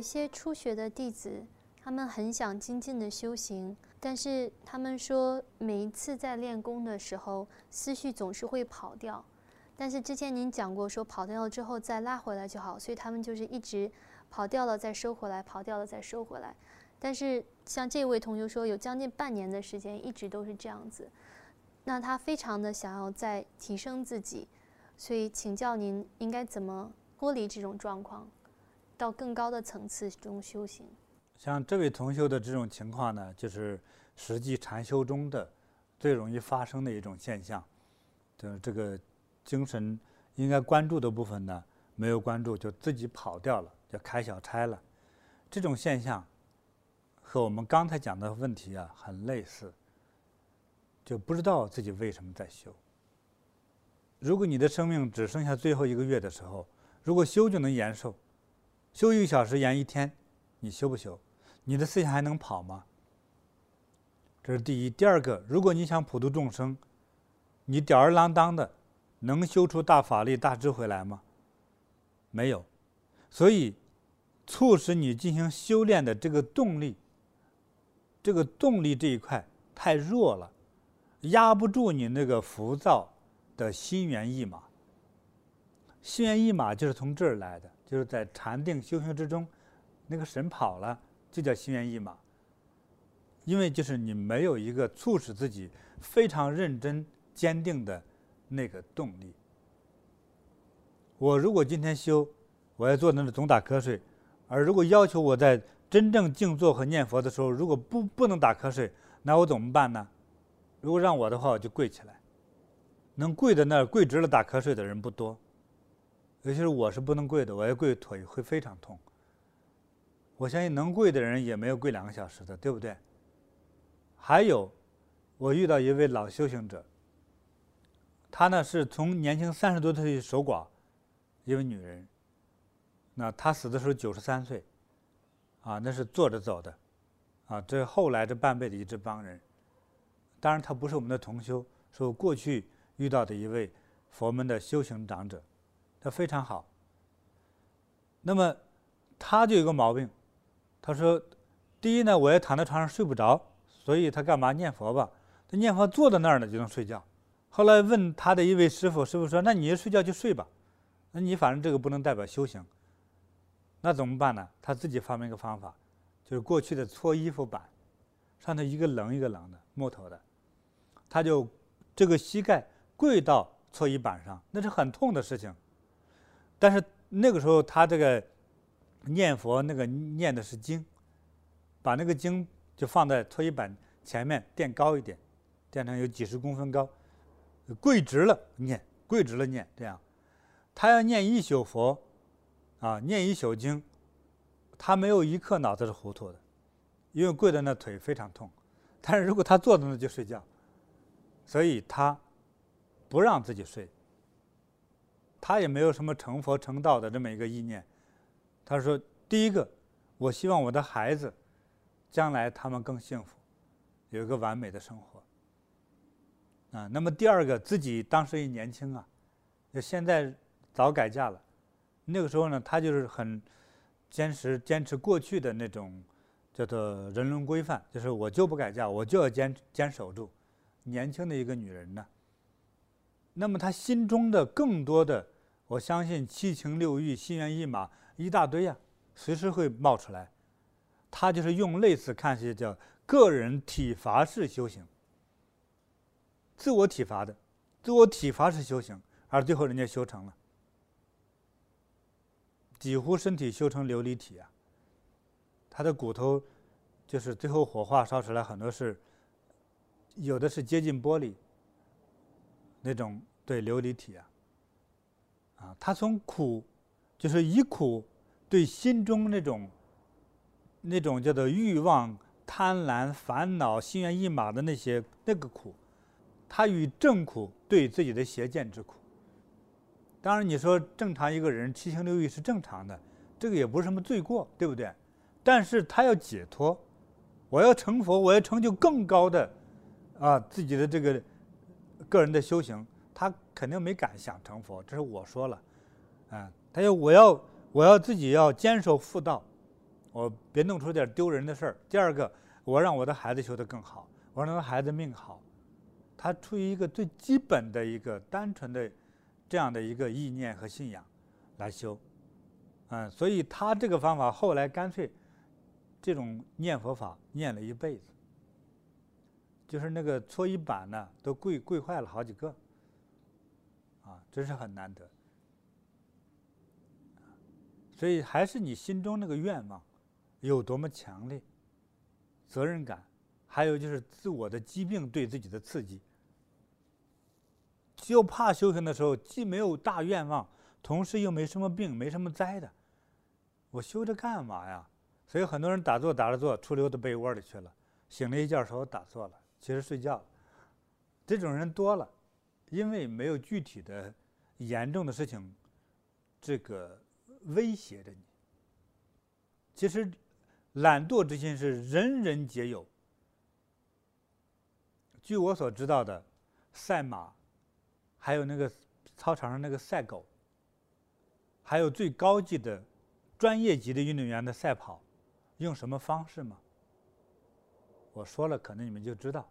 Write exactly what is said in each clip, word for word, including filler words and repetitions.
一些初学的弟子，他们很想精进的修行，但是他们说每一次在练功的时候，思绪总是会跑掉。但是之前您讲过，说跑掉了之后再拉回来就好，所以他们就是一直跑掉了再收回来，跑掉了再收回来。但是像这位同学说，有将近半年的时间一直都是这样子，那他非常的想要再提升自己，所以请教您应该怎么脱离这种状况，到更高的层次中修行。 像这位同修的这种情况呢，就是实际禅修中的最容易发生的一种现象，就是这个精神应该关注的部分呢没有关注，就自己跑掉了，就开小差了。这种现象和我们刚才讲的问题啊很类似，就不知道自己为什么在修。如果你的生命只剩下最后一个月的时候，如果修就能延寿，修一个小时延一天，你修不修？你的思想还能跑吗？这是第一。第二个，如果你想普度众生，你吊儿郎当的能修出大法力大智慧来吗？没有。所以促使你进行修炼的这个动力，这个动力这一块太弱了，压不住你那个浮躁的心猿意马。心猿意马就是从这儿来的，就是在禅定修行之中，那个神跑了，就叫心猿意马。因为就是你没有一个促使自己非常认真坚定的那个动力。我如果今天修，我要做那个总打瞌睡，而如果要求我在真正静坐和念佛的时候，如果不不能打瞌睡，那我怎么办呢？如果让我的话，我就跪起来。能跪在那儿跪直了打瞌睡的人不多，尤其是我是不能跪的，我要跪腿会非常痛。我相信能跪的人也没有跪两个小时的，对不对？还有，我遇到一位老修行者，她呢是从年轻三十多岁守寡，一位女人。那她死的时候九十三岁，啊，那是坐着走的，啊，这后来这半辈子一直帮人。当然，她不是我们的同修，是我过去遇到的一位佛门的修行长者，他非常好。那么他就有个毛病，他说，第一呢，我也躺在床上睡不着，所以他干嘛念佛吧？他念佛坐在那儿呢就能睡觉。后来问他的一位师傅，师傅说，那你睡觉就睡吧，那你反正这个不能代表修行。那怎么办呢？他自己发明一个方法，就是过去的搓衣服板，上头一个棱一个棱的木头的，他就这个膝盖跪到搓衣板上，那是很痛的事情。但是那个时候他这个念佛那个念的是经，把那个经就放在搓衣板前面垫高一点，垫成有几十公分高，跪直了念，跪直了念，这样他要念一宿佛啊，念一宿经，他没有一刻脑子是糊涂的，因为跪在那腿非常痛。但是如果他坐在那就睡觉，所以他不让自己睡，他也没有什么成佛成道的这么一个意念。他说，第一个，我希望我的孩子将来他们更幸福，有一个完美的生活啊。那么第二个，自己当时也年轻啊，现在早改嫁了。那个时候呢，他就是很坚持坚持过去的那种叫做人伦规范，就是我就不改嫁，我就要坚坚守住。年轻的一个女人呢，那么她心中的更多的，我相信七情六欲、心猿意马一大堆呀、啊，随时会冒出来。她就是用类似看似叫个人体罚式修行，自我体罚的，自我体罚式修行，而最后人家修成了。几乎身体修成琉璃体啊，他的骨头就是最后火化烧出来很多是，有的是接近玻璃那种，对，琉璃体啊，啊，他从苦，就是以苦对心中那种那种叫做欲望、贪婪、烦恼、心猿意马的那些那个苦，他与正苦对自己的邪见之苦。当然你说正常一个人七情六欲是正常的，这个也不是什么罪过，对不对？但是他要解脱，我要成佛，我要成就更高的啊自己的这个个人的修行，他肯定没敢想成佛，这是我说了啊。他要我要我要自己要坚守妇道， 我别弄出点丢人的事儿；第二个，我让我的孩子修得更好，我让他孩子命好。他出于一个最基本的一个单纯的这样的一个意念和信仰来修，嗯，所以他这个方法后来干脆这种念佛法念了一辈子，就是那个搓衣板呢都跪跪坏了好几个，啊，真是很难得。所以还是你心中那个愿望有多么强烈，责任感，还有就是自我的疾病对自己的刺激。就怕修行的时候既没有大愿望，同时又没什么病没什么灾的，我修这干嘛呀？所以很多人打坐打着坐出溜到被窝里去了，醒了一觉说我打坐了，其实睡觉了。这种人多了，因为没有具体的严重的事情这个威胁着你。其实懒惰之心是人人皆有。据我所知道的，赛马，还有那个操场上那个赛狗，还有最高级的专业级的运动员的赛跑，用什么方式吗？我说了，可能你们就知道。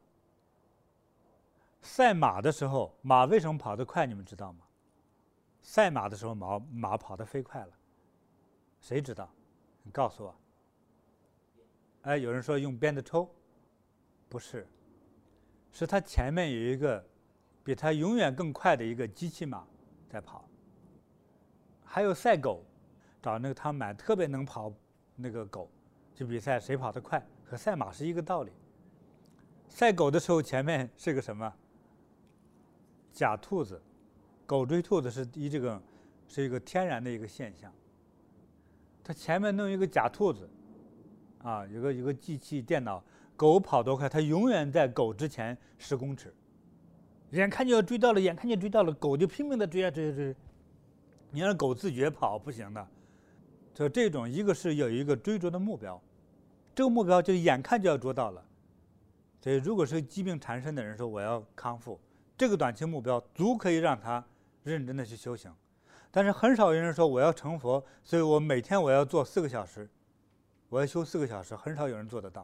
赛马的时候，马为什么跑得快？你们知道吗？赛马的时候，马马跑得飞快了，谁知道？你告诉我。哎，有人说用鞭子抽，不是，是他前面有一个比他永远更快的一个机器马在跑。还有赛狗，找那个他买特别能跑那个狗，去比赛谁跑得快，和赛马是一个道理。赛狗的时候前面是个什么？假兔子，狗追兔子是一这个是一个天然的一个现象。他前面弄一个假兔子，啊，有个有个机器电脑，狗跑多快，它永远在狗之前十公尺，眼看就要追到了，眼看就追到了，狗就拼命的追啊追啊追。你让狗自觉跑不行的，就这种一个是有一个追逐的目标，这个目标就眼看就要捉到了。所以如果是疾病缠身的人说我要康复，这个短期目标足可以让他认真的去修行。但是很少有人说我要成佛，所以我每天我要做四个小时，我要修四个小时，很少有人做得到，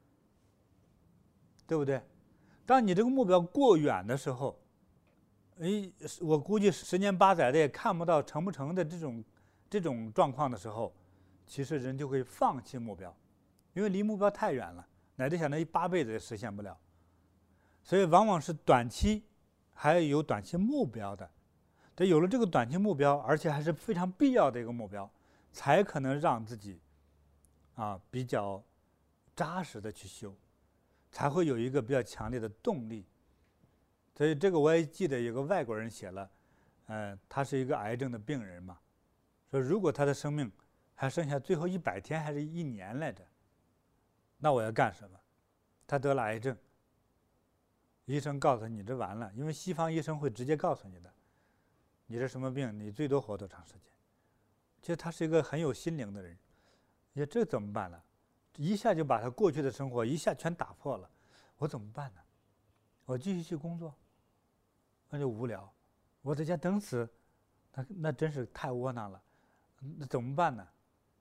对不对？当你这个目标过远的时候，哎，我估计十年八载的也看不到成不成的这种这种状况的时候，其实人就会放弃目标，因为离目标太远了，乃至想那一八辈子也实现不了。所以往往是短期还有短期目标的，得有了这个短期目标，而且还是非常必要的一个目标，才可能让自己啊比较扎实的去修，才会有一个比较强烈的动力。所以这个我也记得有个外国人写了，呃，他是一个癌症的病人嘛，说如果他的生命还剩下最后一百天还是一年来着，那我要干什么？他得了癌症，医生告诉他你这完了，因为西方医生会直接告诉你的，你这什么病，你最多活多长时间？其实他是一个很有心灵的人，你说这怎么办呢？一下就把他过去的生活一下全打破了，我怎么办呢？我继续去工作，那就无聊，我在家等死，那那真是太窝囊了，那怎么办呢？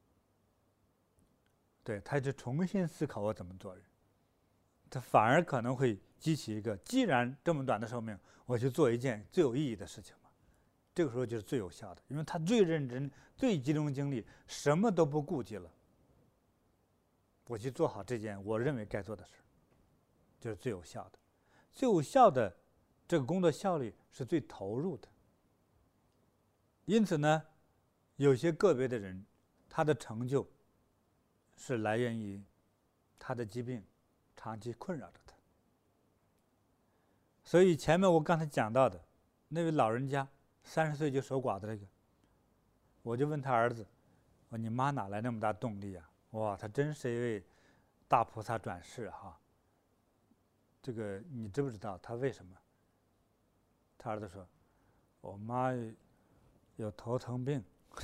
对，他就重新思考我怎么做人，他反而可能会激起一个，既然这么短的寿命，我去做一件最有意义的事情嘛。这个时候就是最有效的，因为他最认真、最集中精力，什么都不顾忌了，我去做好这件我认为该做的事，就是最有效的。最有效的这个工作效率是最投入的。因此呢，有些个别的人，他的成就是来源于他的疾病长期困扰着他。所以前面我刚才讲到的那位老人家三十岁就守寡的这个，我就问他儿子，我你妈哪来那么大动力啊？哇，他真是一位大菩萨转世哈。这个你知不知道他为什么？他儿子说，我妈有头疼病，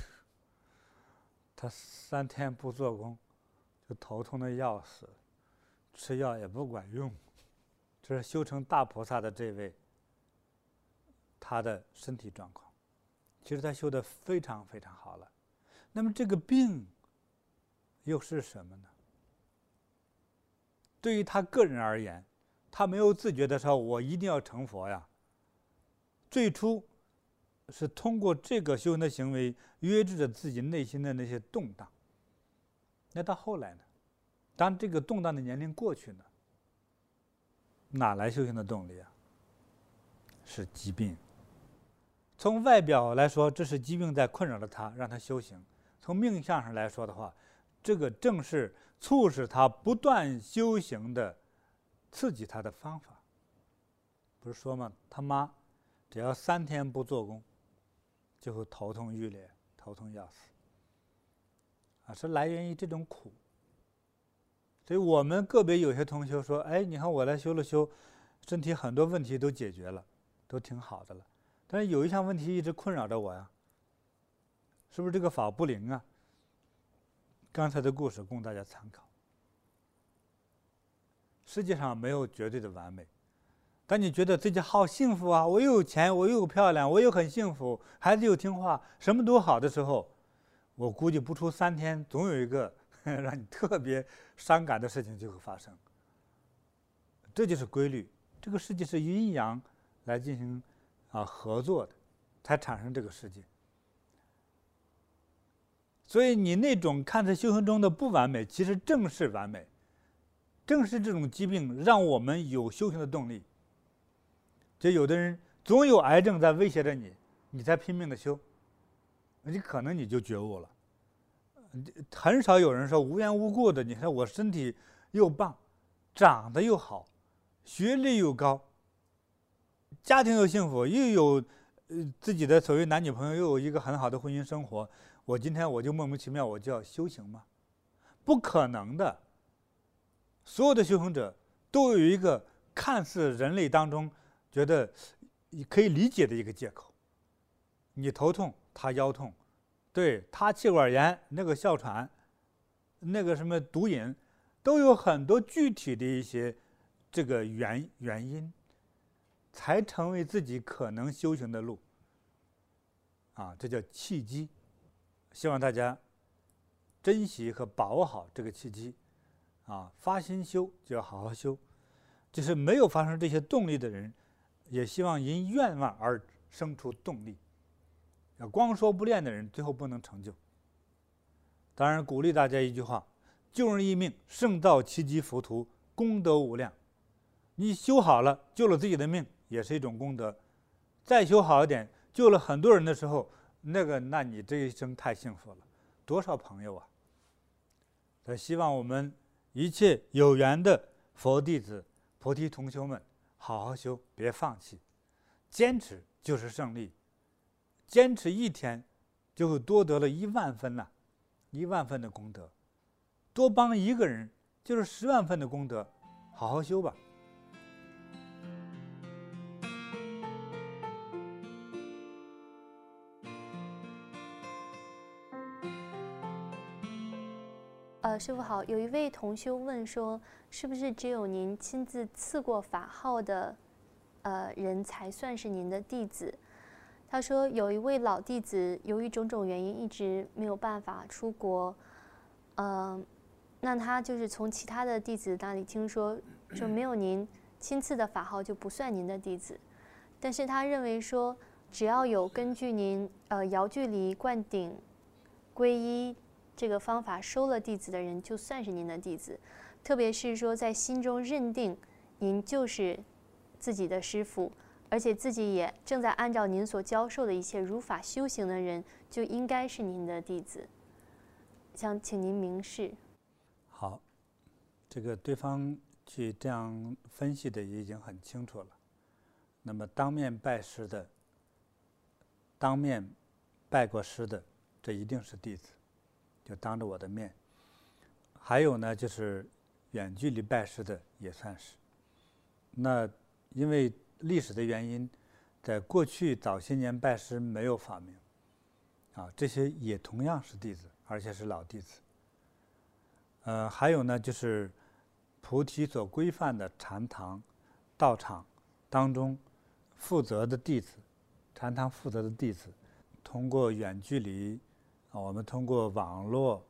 她三天不做工就头痛的要死，吃药也不管用。这是修成大菩萨的这位他的身体状况，其实他修得非常非常好了。那么这个病又是什么呢？对于他个人而言，他没有自觉的说我一定要成佛呀。最初是通过这个修行的行为约制着自己内心的那些动荡。那到后来呢，当这个动荡的年龄过去呢，哪来修行的动力啊？是疾病。从外表来说，这是疾病在困扰着他，让他修行。从命相上来说的话，这个正是促使他不断修行的刺激他的方法。不是说吗？他妈只要三天不做工，就会头痛欲裂，头痛要死啊，是来源于这种苦。所以我们个别有些同学说，哎，你看我来修了修，身体很多问题都解决了，都挺好的了，但是有一项问题一直困扰着我呀，是不是这个法不灵啊？刚才的故事供大家参考。世界上没有绝对的完美。当你觉得自己好幸福啊，我又有钱，我又有漂亮，我又很幸福，孩子又听话，什么都好的时候，我估计不出三天，总有一个让你特别伤感的事情就会发生。这就是规律。这个世界是阴阳来进行啊合作的，才产生这个世界。所以你那种看似修行中的不完美，其实正是完美，正是这种疾病让我们有修行的动力。就有的人总有癌症在威胁着你，你才拼命的修，你可能你就觉悟了。很少有人说无缘无故的，你看我身体又棒，长得又好，学历又高，家庭又幸福，又有呃自己的所谓男女朋友，又有一个很好的婚姻生活，我今天我就莫名其妙我就要修行吗？不可能的。所有的修行者都有一个看似人类当中觉得可以理解的一个借口。你头痛，他腰痛，对他气管炎，那个哮喘，那个什么毒瘾，都有很多具体的一些这个原原因，才成为自己可能修行的路。啊，这叫契机。希望大家珍惜和把握好这个契机。啊，发心修就要好好修。就是没有发生这些动力的人，也希望因愿望而生出动力。要光说不练的人，最后不能成就。当然，鼓励大家一句话：救人一命，胜造七级浮屠，功德无量。你修好了，救了自己的命，也是一种功德。再修好一点，救了很多人的时候，那个，那你这一生太幸福了，多少朋友啊！所以希望我们一切有缘的佛弟子、菩提同修们，好好修，别放弃，坚持就是胜利。坚持一天，就会多得了一万分呐、啊，一万分的功德。多帮一个人，就是十万分的功德。好好修吧。 呃，师父好，有一位同修问说，是不是只有您亲自赐过法号的，呃人才算是您的弟子？他说有一位老弟子，由于种种原因一直没有办法出国，呃，那他就是从其他的弟子那里听说，就没有您亲赐的法号就不算您的弟子。但是他认为说，只要有根据您呃遥距离灌顶、皈依这个方法收了弟子的人，就算是您的弟子。特别是说在心中认定您就是自己的师父，而且自己也正在按照您所教授的一切如法修行的人，就应该是您的弟子。想请您明示。 好，这个对方去这样分析的也已经很清楚了。那么当面拜师的，当面拜过师的，这一定是弟子，就当着我的面。还有呢，就是远距离拜师的也算是。那因为历史的原因，在过去早些年拜师没有法名，啊，这些也同样是弟子，而且是老弟子。呃，还有呢，就是菩提所规范的禅堂、道场当中负责的弟子，禅堂负责的弟子，通过远距离，啊，我们通过网络，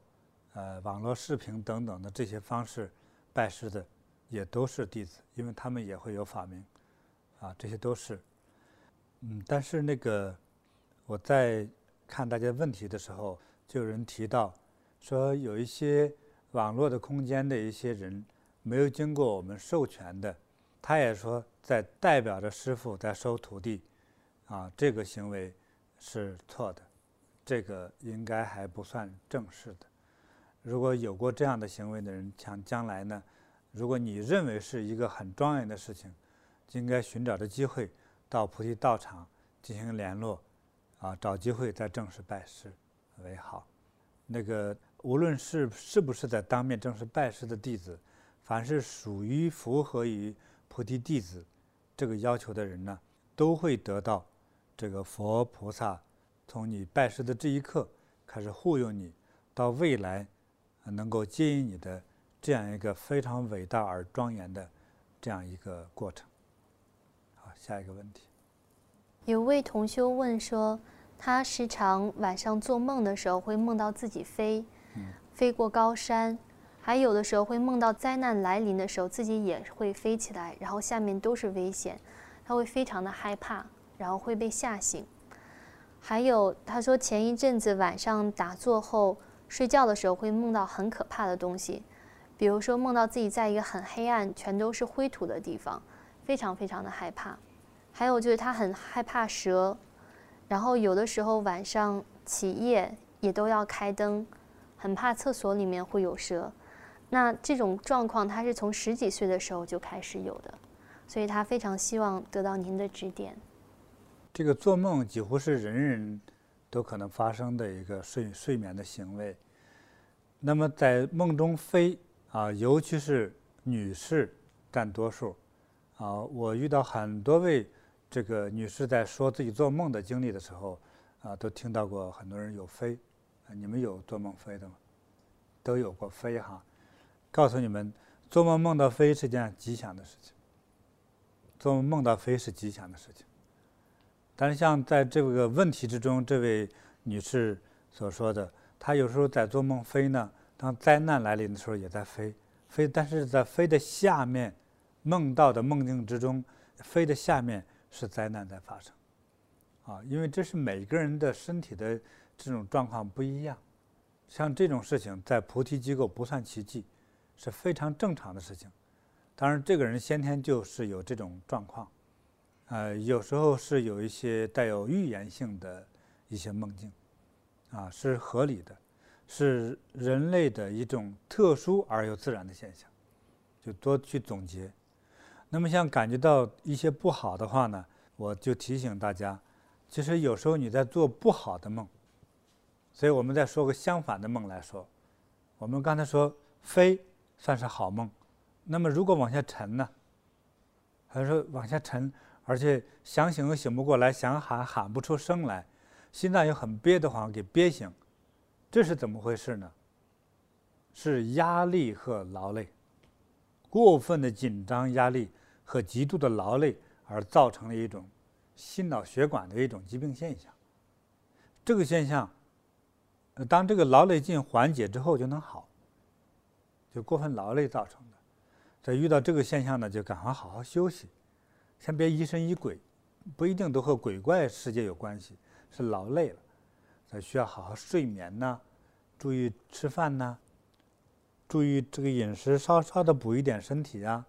呃网络视频等等的这些方式拜师的，也都是弟子，因为他们也会有法名，啊，这些都是。嗯，但是那个我在看大家问题的时候，就有人提到说，有一些网络的空间的一些人没有经过我们授权的，他也说在代表着师父在收徒弟，啊，这个行为是错的，这个应该还不算正式的。如果有过这样的行为的人，想将来呢，如果你认为是一个很庄严的事情，就应该寻找着机会到菩提道场进行联络，啊，找机会再正式拜师为好。那个无论是是不是在当面正式拜师的弟子，凡是属于符合于菩提弟子这个要求的人呢，都会得到这个佛菩萨从你拜师的这一刻开始护佑你，到未来能够接引你的这样一个非常伟大而庄严的这样一个过程。好，下一个问题。 有位同修问说，他时常晚上做梦的时候会梦到自己飞，嗯、飞过高山，还有的时候会梦到灾难来临的时候自己也会飞起来，然后下面都是危险，他会非常的害怕，然后会被吓醒。还有他说前一阵子晚上打坐后睡觉的时候会梦到很可怕的东西，比如说梦到自己在一个很黑暗全都是灰土的地方，非常非常的害怕。还有就是他很害怕蛇，然后有的时候晚上起夜也都要开灯，很怕厕所里面会有蛇。那这种状况他是从十几岁的时候就开始有的，所以他非常希望得到您的指点。 这个做梦几乎是人人都可能发生的一个睡睡眠的行为。那么在梦中飞啊，尤其是女士占多数啊。我遇到很多位这个女士在说自己做梦的经历的时候啊，都听到过很多人有飞。啊，你们有做梦飞的吗？都有过飞哈。告诉你们，做梦梦到飞是件吉祥的事情。做梦梦到飞是吉祥的事情。但是像在这个问题之中，这位女士所说的，她有时候在做梦飞呢，当灾难来临的时候也在飞，飞，但是在飞的下面，梦到的梦境之中，飞的下面是灾难在发生，啊，因为这是每个人的身体的这种状况不一样，像这种事情在菩提机构不算奇迹，是非常正常的事情。当然，这个人先天就是有这种状况。呃，有时候是有一些带有预言性的一些梦境，啊，是合理的，是人类的一种特殊而又自然的现象，就多去总结。那么像感觉到一些不好的话呢，我就提醒大家，其实有时候你在做不好的梦，所以我们再说个相反的梦来说，我们刚才说飞算是好梦，那么如果往下沉呢，还是说往下沉，而且想醒又醒不过来，想喊喊不出声来，心脏又很憋得慌，给憋醒，这是怎么回事呢？是压力和劳累，过分的紧张压力和极度的劳累而造成了一种心脑血管的一种疾病现象。这个现象，当这个劳累劲缓解之后就能好，就过分劳累造成的。在遇到这个现象呢，就赶快好好休息。先别疑神疑鬼，不一定都和鬼怪世界有关系，是劳累了，所以需要好好睡眠呐，注意吃饭呐，注意这个饮食，稍稍的补一点身体啊，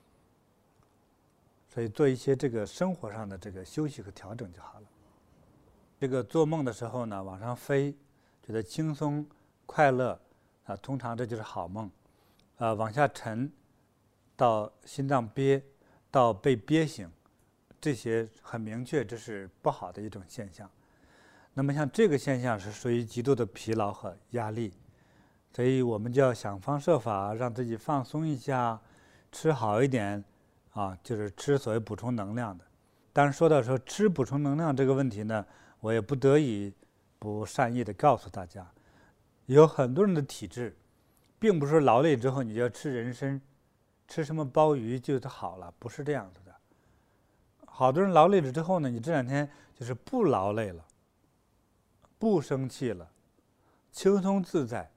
所以做一些这个生活上的这个休息和调整就好了。这个做梦的时候呢，往上飞，觉得轻松快乐啊，通常这就是好梦。啊，往下沉，到心脏憋。到被憋醒，这些很明确，这是不好的一种现象。那么像这个现象是属于极度的疲劳和压力，所以我们就要想方设法让自己放松一下，吃好一点啊，就是吃所谓补充能量的。当然说到说吃补充能量这个问题呢，我也不得已不善意的告诉大家，有很多人的体质，并不是劳累之后你就要吃人参。吃什么鲍鱼就好了，不是这样子的。好多人劳累了之后呢，你这两天就是不劳累了，不生气了，轻松自在，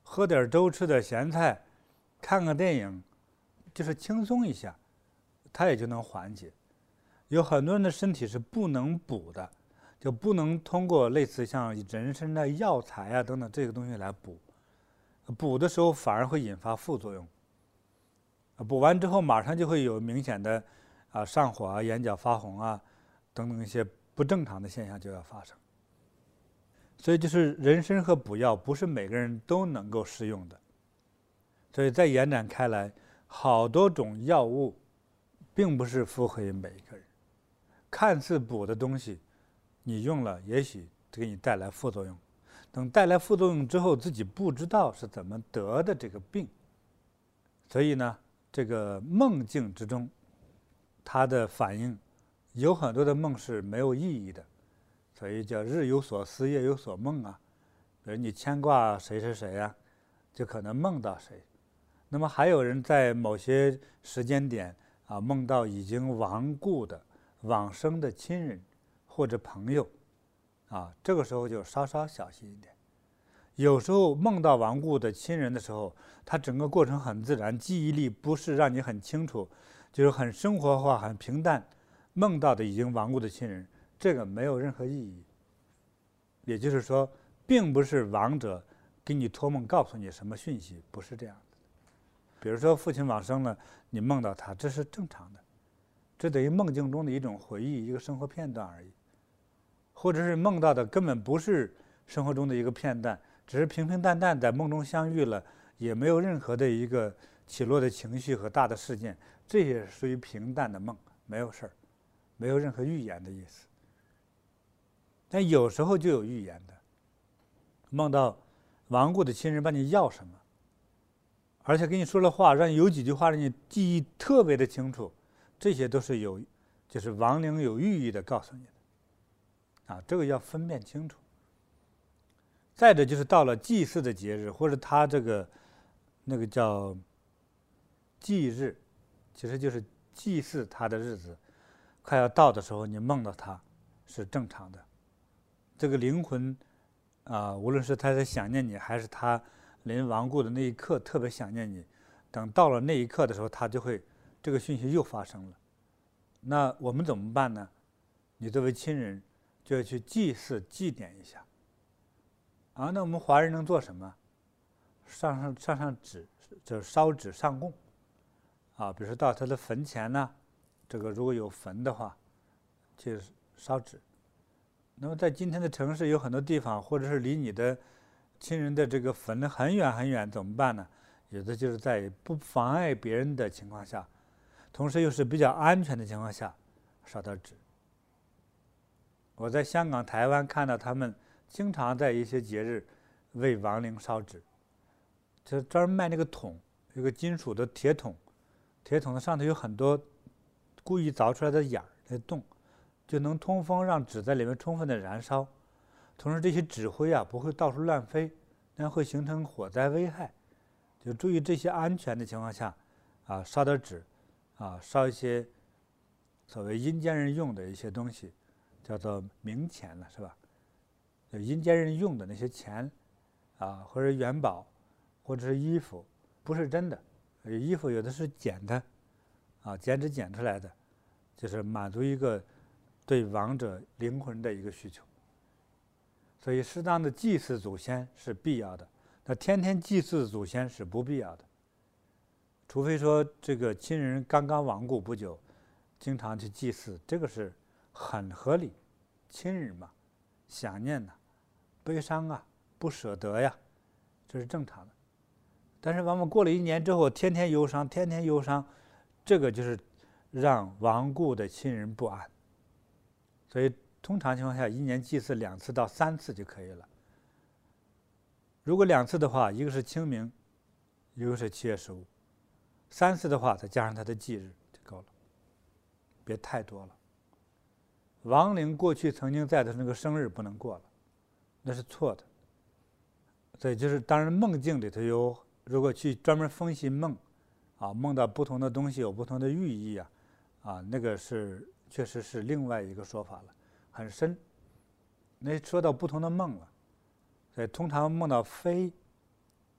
喝点粥，吃点咸菜，看个电影，就是轻松一下，它也就能缓解。有很多人的身体是不能补的，就不能通过类似像人参的药材啊等等这个东西来补，补的时候反而会引发副作用。补完之后马上就会有明显的啊上火啊、眼角发红啊等等一些不正常的现象就要发生。所以就是人参和补药不是每个人都能够适用的，所以再延展开来，好多种药物并不是符合于每一个人。看似补的东西，你用了也许给你带来副作用，等带来副作用之后，自己不知道是怎么得的这个病。所以呢，这个梦境之中，它的反应有很多的梦是没有意义的，所以叫日有所思，夜有所梦啊。比如你牵挂谁谁谁啊，就可能梦到谁。那么还有人在某些时间点啊，梦到已经亡故的、往生的亲人或者朋友，啊，这个时候就稍稍小心一点。有时候梦到亡故的亲人的时候，他整个过程很自然，记忆力不是让你很清楚，就是很生活化、很平淡。梦到的已经亡故的亲人，这个没有任何意义。也就是说，并不是亡者给你托梦告诉你什么讯息，不是这样的。比如说父亲往生了，你梦到他，这是正常的，这等于梦境中的一种回忆，一个生活片段而已。或者是梦到的根本不是生活中的一个片段，只是平平淡淡在梦中相遇了，也没有任何的一个起落的情绪和大的事件，这也属于平淡的梦，没有事儿，没有任何预言的意思。但有时候就有预言的，梦到亡故的亲人把你要什么，而且跟你说了话，让有几句话让你记忆特别的清楚，这些都是有，就是亡灵有寓意的告诉你的，啊，这个要分辨清楚。再者就是到了祭祀的节日，或者他这个那个叫忌日，其实就是祭祀他的日子快要到的时候，你梦到他是正常的。这个灵魂啊、呃，无论是他在想念你，还是他临亡故的那一刻特别想念你，等到了那一刻的时候，他就会这个讯息又发生了。那我们怎么办呢？你作为亲人就要去祭祀祭奠一下啊。那我们华人能做什么？上上上上纸，就是烧纸上供啊。比如说到他的坟前呢，这个如果有坟的话，去烧纸。那么在今天的城市有很多地方，或者是离你的亲人的这个坟很远很远，怎么办呢？有的就是在不妨碍别人的情况下，同时又是比较安全的情况下烧点纸。我在香港、台湾看到他们经常在一些节日为亡灵烧纸，就专门卖那个桶，有个金属的铁桶，铁桶的上头有很多故意凿出来的眼儿、那洞，就能通风，让纸在里面充分的燃烧。同时这些纸灰啊不会到处乱飞，那样会形成火灾危害。就注意这些安全的情况下啊，烧点纸啊，烧一些所谓阴间人用的一些东西，叫做冥钱了，是吧？就阴间人用的那些钱啊，或者元宝，或者是衣服，不是真的。衣服有的是剪的啊，剪纸剪出来的，就是满足一个对亡者灵魂的一个需求。所以适当的祭祀祖先是必要的，那天天祭祀祖先是不必要的，除非说这个亲人刚刚亡故不久，经常去祭祀，这个是很合理。亲人嘛，想念呐、啊，悲伤啊，不舍得呀，这是正常的。但是往往过了一年之后，天天忧伤，天天忧伤，这个就是让亡故的亲人不安。所以通常情况下，一年祭祀两次到三次就可以了。如果两次的话，一个是清明，一个是七月十五，三次的话再加上他的忌日就够了，别太多了。亡灵过去曾经在的那个生日不能过了，那是错的。所以就是当然梦境里头有，如果去专门分析梦啊，梦到不同的东西有不同的寓意啊，啊，那个是确实是另外一个说法了，很深。那说到不同的梦了，所以通常梦到飞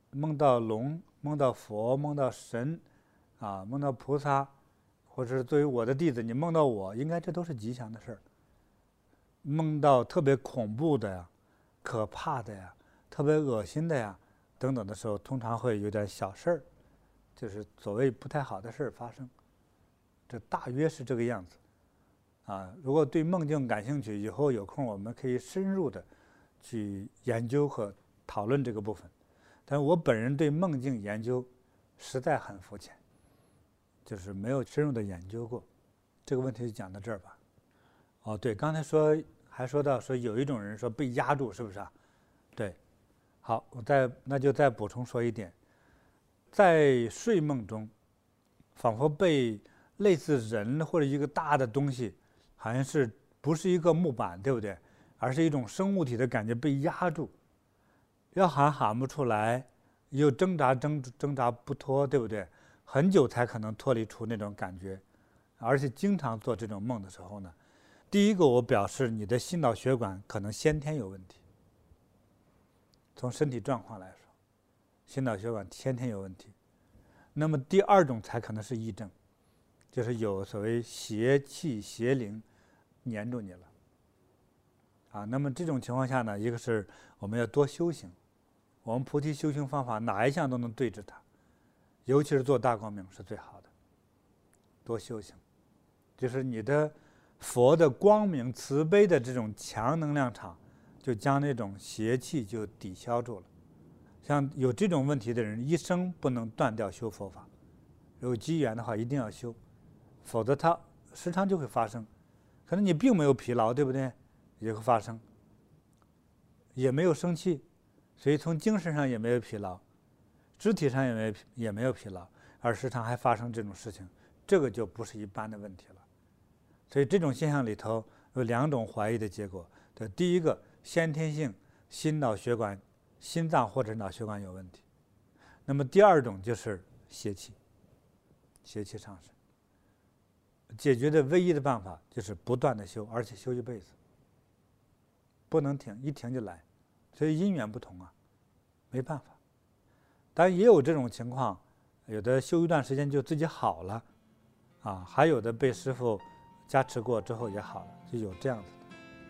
梦到龙、梦到佛、梦到神，啊，梦到菩萨，或者是作为我的弟子，你梦到我，应该这都是吉祥的事儿。梦到特别恐怖的呀、可怕的呀、特别恶心的呀等等的时候，通常会有点小事儿，就是所谓不太好的事儿发生。这大约是这个样子。啊，如果对梦境感兴趣，以后有空我们可以深入的去研究和讨论这个部分。但我本人对梦境研究实在很肤浅，就是没有深入的研究过。这个问题就讲到这儿吧。哦，对，刚才说还说到说有一种人说被压住，是不是啊？对，好，我再那就再补充说一点，在睡梦中，仿佛被类似人或者一个大的东西，好像是不是一个木板，对不对？而是一种生物体的感觉被压住，要喊喊不出来，又挣扎挣挣扎不脱，对不对？很久才可能脱离出那种感觉，而且经常做这种梦的时候呢，第一个我表示你的心脑血管可能先天有问题，从身体状况来说，心脑血管先天有问题。那么第二种才可能是癔症，就是有所谓邪气邪灵黏住你了啊。那么这种情况下呢，一个是我们要多修行，我们菩提修行方法哪一项都能对治它，尤其是做大光明是最好的。多修行，就是你的佛的光明慈悲的这种强能量场，就将那种邪气就抵消住了。像有这种问题的人，一生不能断掉修佛法，有机缘的话一定要修，否则它时常就会发生。可能你并没有疲劳，对不对？也会发生，也没有生气，所以从精神上也没有疲劳，肢体上也没有也没有疲劳，而时常还发生这种事情，这个就不是一般的问题了。所以这种现象里头有两种怀疑的结果。第一个，先天性心脑血管、心脏或者脑血管有问题。那么第二种就是邪气，邪气上升。解决的唯一的办法就是不断的修，而且修一辈子，不能停，一停就来。所以因缘不同啊，没办法。当然也有这种情况，有的修一段时间就自己好了，啊，还有的被师父加持过之后也好了，就有这样子的。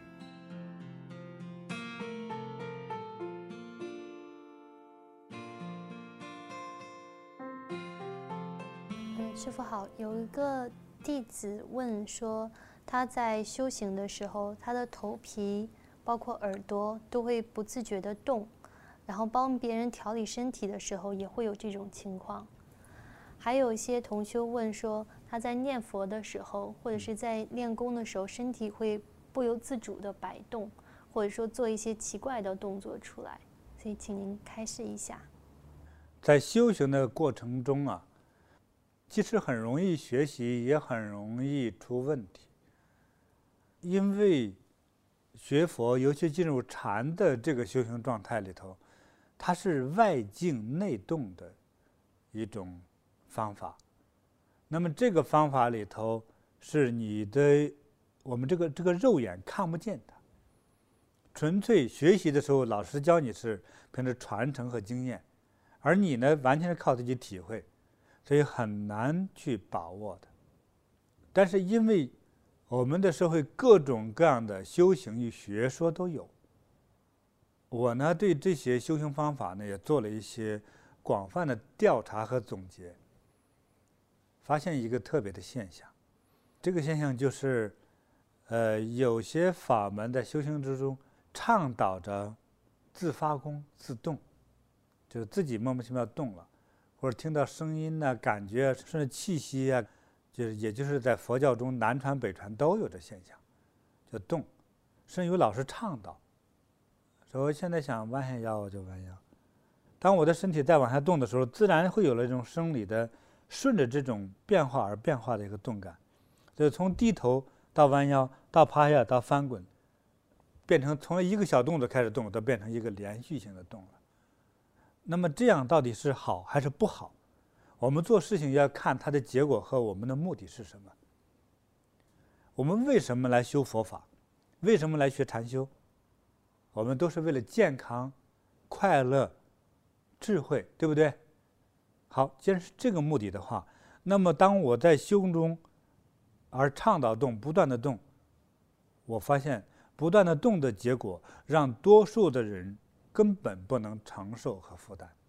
嗯，师父好，有一个弟子问说，他在修行的时候，他的头皮包括耳朵都会不自觉的动，然后帮别人调理身体的时候也会有这种情况。还有一些同修问说，他在念佛的时候，或者是在练功的时候，身体会不由自主的摆动，或者说做一些奇怪的动作出来，所以请您开示一下。 在修行的过程中啊，其实很容易学习，也很容易出问题。因为学佛，尤其进入禅的这个修行状态里头，它是外静内动的一种方法。那么这个方法里头，是你的我们这个这个肉眼看不见它。纯粹学习的时候，老师教你是凭着传承和经验，而你呢，完全是靠自己体会，所以很难去把握的。但是因为我们的社会各种各样的修行与学说都有，我呢对这些修行方法呢也做了一些广泛的调查和总结，发现一个特别的现象。这个现象就是，呃，有些法门在修行之中倡导着自发功自动，就是自己莫名其妙动了，或者听到声音呢、感觉甚至气息啊，就是也就是在佛教中南传北传都有这现象，就动，甚至有老师倡导，说我现在想弯下腰我就弯腰。当我的身体在往下动的时候，自然会有了这种生理的顺着这种变化而变化的一个动感，就是从低头到弯腰到趴下到翻滚，变成从一个小动作开始动，都变成一个连续性的动了。那么这样到底是好还是不好？我们做事情要看它的结果和我们的目的是什么。我们为什么来修佛法？为什么来学禅修？我们都是为了健康、快乐、 智慧，对不对？好，既然是这个目的的话，那么当我在修中而倡导动，不断的动，我发现不断的动的结果，让多数的人根本不能承受和负担。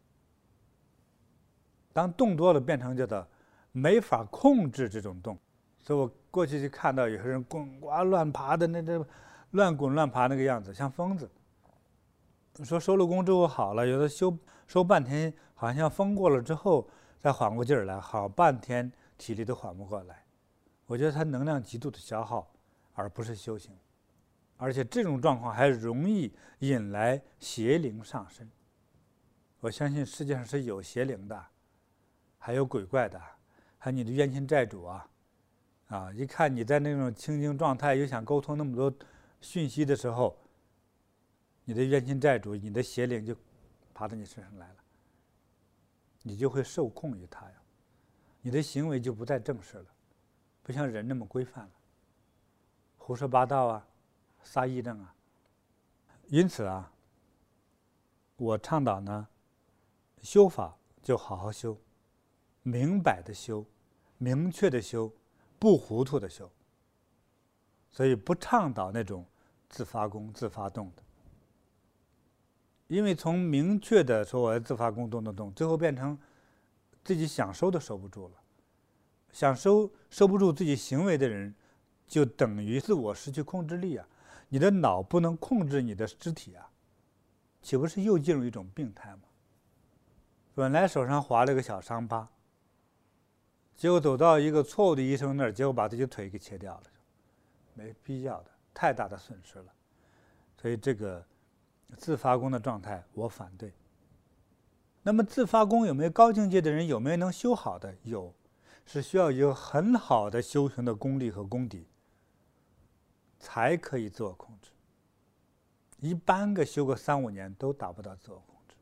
当动多了，变成叫做没法控制这种动。所以我过去就看到有些人滚瓜乱爬的，那那乱滚乱爬那个样子，像疯子。说收了功之后好了，有的修收半天，好像疯过了之后再缓过劲儿来，好半天体力都缓不过来。我觉得他能量极度的消耗，而不是修行。而且这种状况还容易引来邪灵上身。我相信世界上是有邪灵的，还有鬼怪的，还有你的冤亲债主啊。啊，一看你在那种清静状态，又想沟通那么多讯息的时候，你的冤亲债主、你的邪灵就爬到你身上来了，你就会受控于他呀，你的行为就不再正式了，不像人那么规范了，胡说八道啊，撒癔症啊。因此啊，我倡导呢，修法就好好修，明白的修，明确的修，不糊涂的修。所以不倡导那种自发功、自发动的，因为从明确的说我要自发功、动动动，最后变成自己想收都收不住了。想收收不住自己行为的人，就等于自我失去控制力啊！你的脑不能控制你的肢体啊，岂不是又进入一种病态吗？本来手上划了个小伤疤，结果走到一个错误的医生那儿，结果把自己腿给切掉了，没必要的，太大的损失了。所以这个自发功的状态，我反对。那么自发功有没有高境界的人？有没有能修好的？有，是需要有很好的修行的功力和功底，才可以自我控制。一般个修个三五年都达不到自我控制。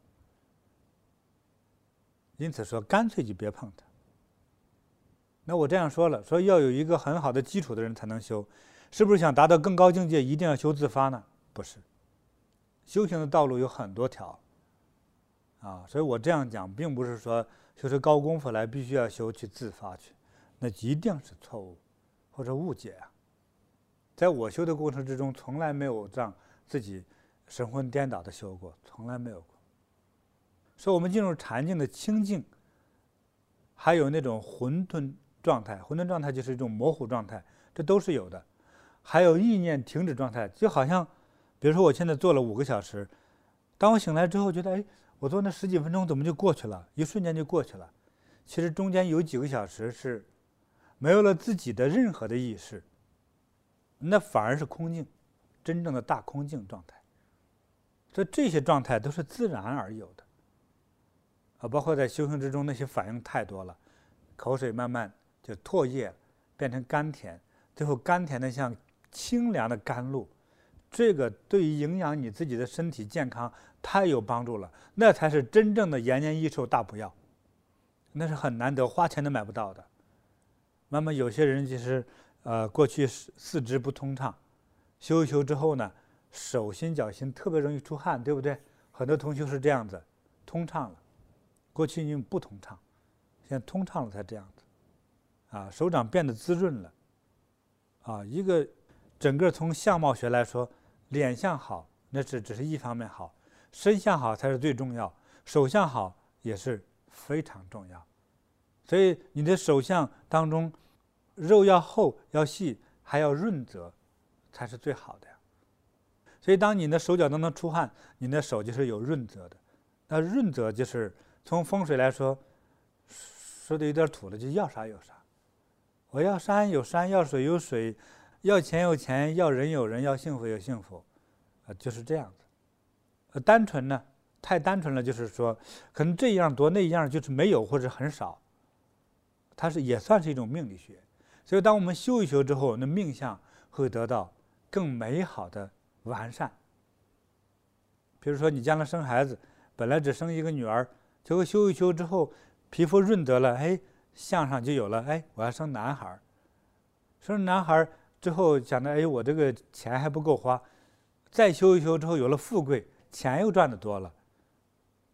因此说，干脆就别碰它。那我这样说了，说要有一个很好的基础的人才能修，是不是想达到更高境界一定要修自发呢？不是，修行的道路有很多条啊，所以我这样讲，并不是说修成高功夫来必须要修去自发去，那一定是错误或者误解啊。在我修的过程之中，从来没有让自己神魂颠倒的修过，从来没有过。所以我们进入禅境的清净，还有那种混沌状态，混沌状态就是一种模糊状态，这都是有的。还有意念停止状态，就好像，比如说我现在做了五个小时，当我醒来之后，觉得哎，我做那十几分钟怎么就过去了？一瞬间就过去了。其实中间有几个小时是没有了自己的任何的意识，那反而是空静，真正的大空静状态。所以这些状态都是自然而有的。啊，包括在修行之中，那些反应太多了，口水慢慢就唾液变成甘甜，最后甘甜的像清凉的甘露，这个对于营养你自己的身体健康太有帮助了，那才是真正的延年益寿大补药，那是很难得，花钱都买不到的。那么有些人其实呃过去四肢不通畅，修一修之后呢，手心脚心特别容易出汗，对不对？很多同修是这样子，通畅了。过去因为不通畅，现在通畅了才这样子，啊，手掌变得滋润了，啊，一个整个从相貌学来说，脸相好那是只是一方面好，身相好才是最重要，手相好也是非常重要。所以你的手相当中，肉要厚要细，还要润泽，才是最好的呀。所以当你的手脚都能出汗，你的手就是有润泽的。那润泽就是从风水来说，说的有点土了，就要啥有啥。我要山有山，要水有水，要钱有钱，要人有人，要幸福有幸福，啊，就是这样子。呃，单纯呢，太单纯了，就是说，可能这样多，那样就是没有或者很少。它是也算是一种命理学。所以，当我们修一修之后，那命相会得到更美好的完善。比如说，你将来生孩子，本来只生一个女儿。结果修一修之后，皮肤润得了，哎，相上就有了，哎，我要生男孩。生男孩之后，想着，哎，我这个钱还不够花，再修一修之后有了富贵，钱又赚得多了，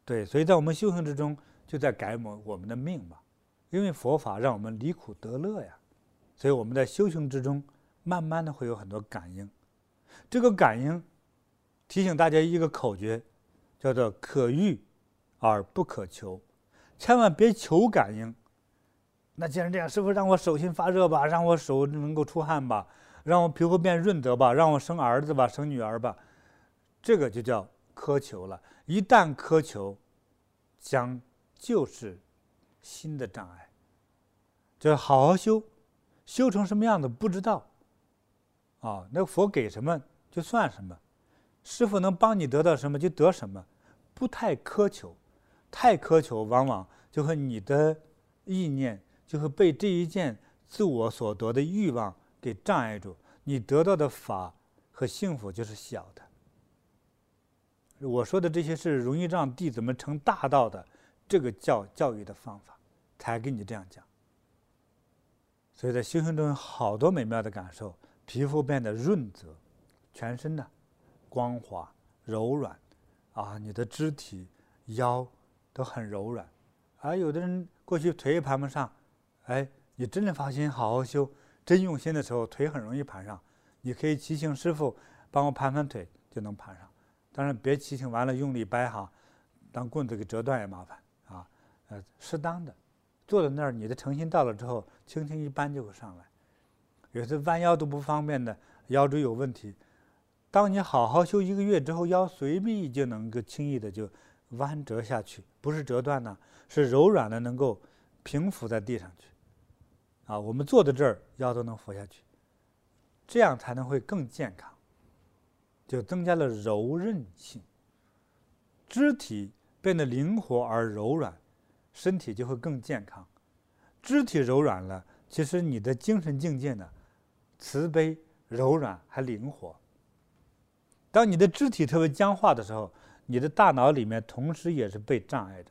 对，所以在我们修行之中，就在改我我们的命吧。因为佛法让我们离苦得乐呀，所以我们在修行之中，慢慢的会有很多感应。这个感应提醒大家一个口诀，叫做可遇而不可求，千万别求感应。那既然这样，师父让我手心发热吧，让我手能够出汗吧，让我皮肤变润泽吧，让我生儿子吧，生女儿吧，这个就叫苛求了。一旦苛求，将就是新的障碍。就好好修，修成什么样子不知道啊，那佛给什么就算什么，师父能帮你得到什么就得什么，不太苛求。太苛求往往就和你的意念就会被这一件自我所得的欲望给障碍住，你得到的法和幸福就是小的。我说的这些是容易让弟子们成大道的这个教教育的方法，才跟你这样讲。所以在修行中有好多美妙的感受，皮肤变得润泽，全身呢光滑柔软啊，你的肢体腰都很柔软。而有的人过去腿盘不上，哎，你真的发心好好修，真用心的时候，腿很容易盘上。你可以祈请师父帮我盘盘腿，就能盘上。当然别祈请完了用力掰哈，当棍子给折断也麻烦啊。呃，适当的坐在那儿，你的诚心到了之后，轻轻一扳就会上来。有些弯腰都不方便的，腰椎有问题，当你好好修一个月之后，腰随便就能够轻易的就弯折下去，不是折断呢，是柔软的能够平伏在地上去。啊，我们坐在这儿，腰都能伏下去，这样才能会更健康，就增加了柔韧性。肢体变得灵活而柔软，身体就会更健康。肢体柔软了，其实你的精神境界呢，慈悲、柔软还灵活。当你的肢体特别僵化的时候，你的大脑里面同时也是被障碍着。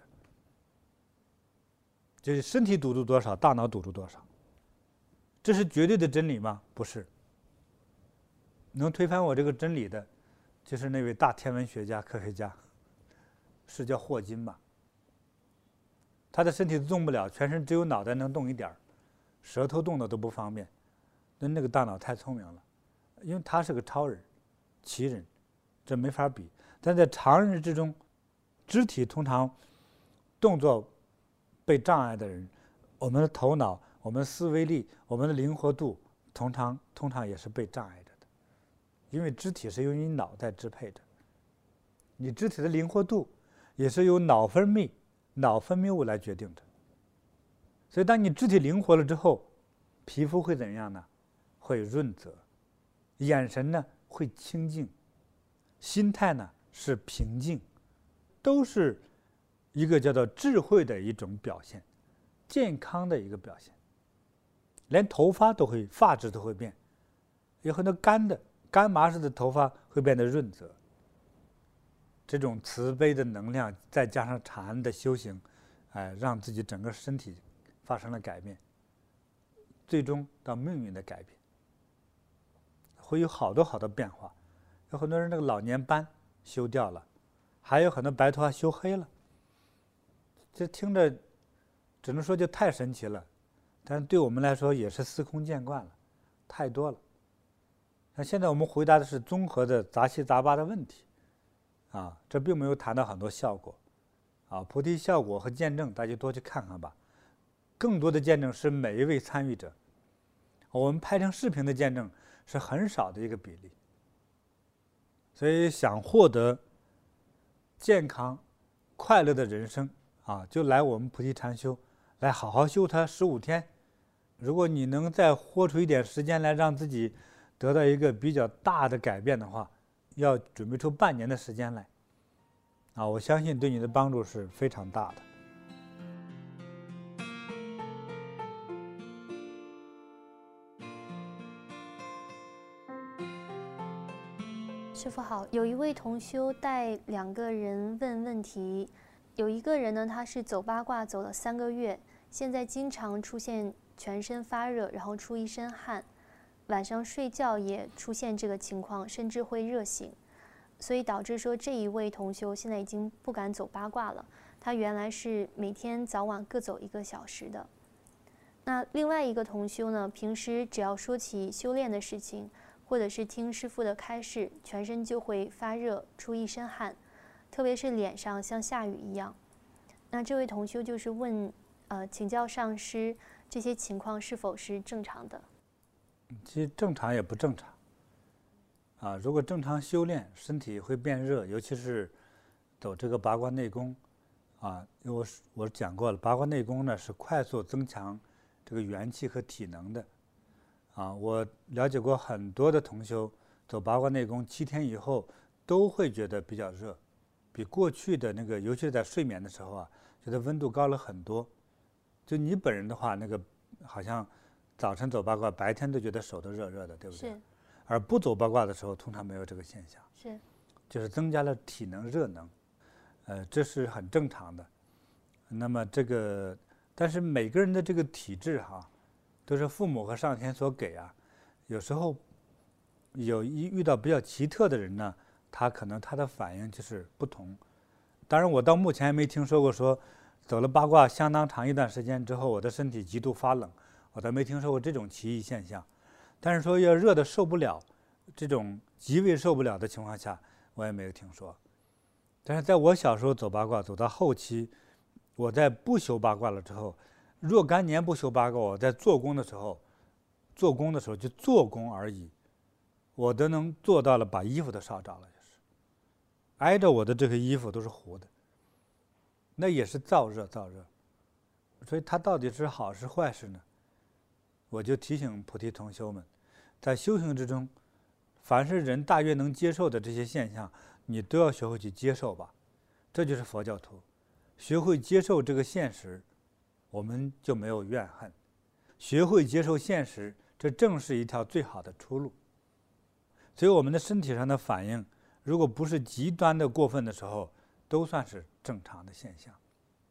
就是身体堵住多少，大脑堵住多少。这是绝对的真理吗？不是。能推翻我这个真理的，就是那位大天文学家、科学家，是叫霍金吧？他的身体动不了，全身只有脑袋能动一点儿，舌头动的都不方便。那那个大脑太聪明了，因为他是个超人、奇人，这没法比。但在常人之中，肢体通常动作被障碍的人，我们的头脑、我们的思维力、我们的灵活度，通常通常也是被障碍着的，因为肢体是由你脑袋支配的，你肢体的灵活度也是由脑分泌、脑分泌物来决定的。所以，当你肢体灵活了之后，皮肤会怎样呢？会润泽，眼神呢会清净，心态呢是平静，都是一个叫做智慧的一种表现，健康的一个表现。连头发都会，发质都会变，有很多干的干麻似的头发会变得润泽。这种慈悲的能量，再加上禅的修行，哎，让自己整个身体发生了改变，最终到命运的改变，会有好多好多变化。有很多人那个老年斑修掉了，还有很多白头发修黑了。这听着只能说就太神奇了，但是对我们来说也是司空见惯了，太多了。那现在我们回答的是综合的杂七杂八的问题，啊，这并没有谈到很多效果，啊，菩提效果和见证，大家多去看看吧。更多的见证是每一位参与者，我们拍成视频的见证是很少的一个比例。所以想获得健康、快乐的人生啊，就来我们菩提禅修，来好好修它十五天。如果你能再豁出一点时间来，让自己得到一个比较大的改变的话，要准备出半年的时间来啊！我相信对你的帮助是非常大的。 师父好，有一位同修带两个人问问题，有一个人呢，他是走八卦走了三个月，现在经常出现全身发热，然后出一身汗，晚上睡觉也出现这个情况，甚至会热醒。 所以导致说这一位同修现在已经不敢走八卦了。他原来是每天早晚各走一个小时的。那另外一个同修呢，平时只要说起修炼的事情，或者是听师父的开示，全身就会发热，出一身汗，特别是脸上像下雨一样。那这位同修就是问，呃，请教上师，这些情况是否是正常的？ 其实正常也不正常。啊，如果正常修炼，身体会变热，尤其是走这个八卦内功，啊，因为我我讲过了，八卦内功呢是快速增强这个元气和体能的。啊，我了解过很多的同修走八卦内功七天以后都会觉得比较热，比过去的那个，尤其是在睡眠的时候啊，觉得温度高了很多。就你本人的话，那个好像早晨走八卦，白天都觉得手都热热的，对不对？ 是。 而不走八卦的时候，通常没有这个现象， 是， 就是增加了体能热能，呃，这是很正常的。那么这个，但是每个人的这个体质哈，都是父母和上天所给啊。有时候有一遇到比较奇特的人呢，他可能他的反应就是不同。当然，我到目前还没听说过说走了八卦相当长一段时间之后，我的身体极度发冷，我倒没听说过这种奇异现象。但是说要热的受不了，这种极为受不了的情况下，我也没有听说。但是在我小时候走八卦，走到后期，我在不修八卦了之后，若干年不修八卦，我在做工的时候，做工的时候就做工而已，我都能做到了把衣服都烧着了，就是挨着我的这个衣服都是糊的，那也是燥热燥热。所以它到底是好是坏事呢？我就提醒菩提同修们，在修行之中，凡是人大约能接受的这些现象，你都要学会去接受吧。这就是佛教徒，学会接受这个现实，我们就没有怨恨。学会接受现实，这正是一条最好的出路。所以我们的身体上的反应，如果不是极端的过分的时候，都算是正常的现象。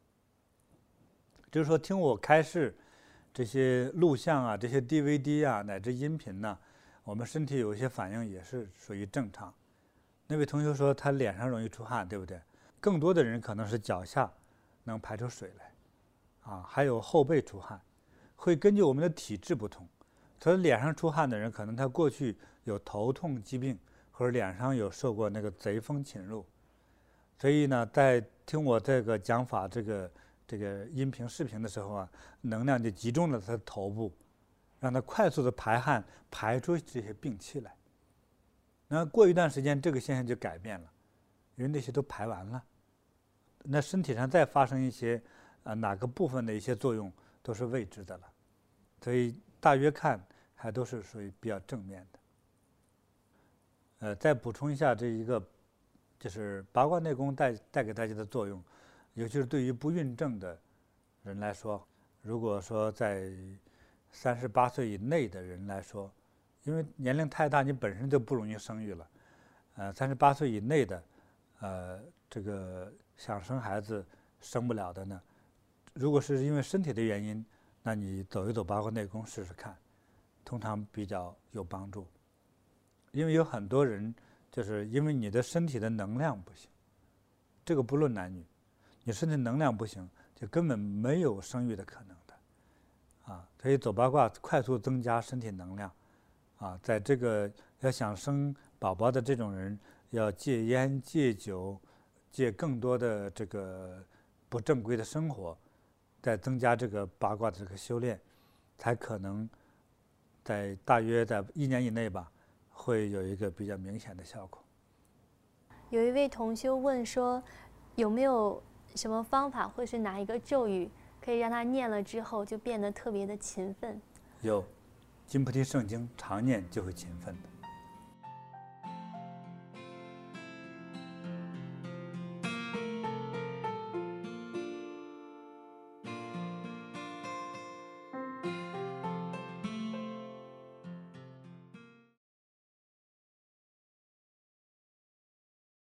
就是说，听我开示这些录像啊，这些 D V D 啊，乃至音频呢、啊，我们身体有一些反应也是属于正常。那位同学说他脸上容易出汗，对不对？更多的人可能是脚下能排出水来，啊，还有后背出汗，会根据我们的体质不同。所以脸上出汗的人，可能他过去有头痛疾病，或者脸上有受过那个贼风侵入。所以呢，在听我这个讲法这个。这个音频视频的时候啊，能量就集中了他的头部，让他快速的排汗，排出这些病气来。那过一段时间，这个现象就改变了，因为那些都排完了，那身体上再发生一些啊、呃、哪个部分的一些作用都是未知的了，所以大约看还都是属于比较正面的。呃，再补充一下这一个，就是八卦内功带带给大家的作用。尤其是对于不孕症的人来说，如果说在三十八岁以内的人来说，因为年龄太大，你本身就不容易生育了。呃，三十八岁以内的，呃，这个想生孩子生不了的呢，如果是因为身体的原因，那你走一走八卦内功试试看，通常比较有帮助。因为有很多人就是因为你的身体的能量不行，这个不论男女。你身体能量不行，就根本没有生育的可能的，啊，所以走八卦快速增加身体能量，啊，在这个要想生宝宝的这种人，要戒烟、戒酒，戒更多的这个不正规的生活，再增加这个八卦的这个修炼，才可能在大约在一年以内吧，会有一个比较明显的效果。 有一位同修问说，有没有什么方法或是哪一个咒语可以让他念了之后就变得特别的勤奋？ 有，金菩提圣经常念就会勤奋的。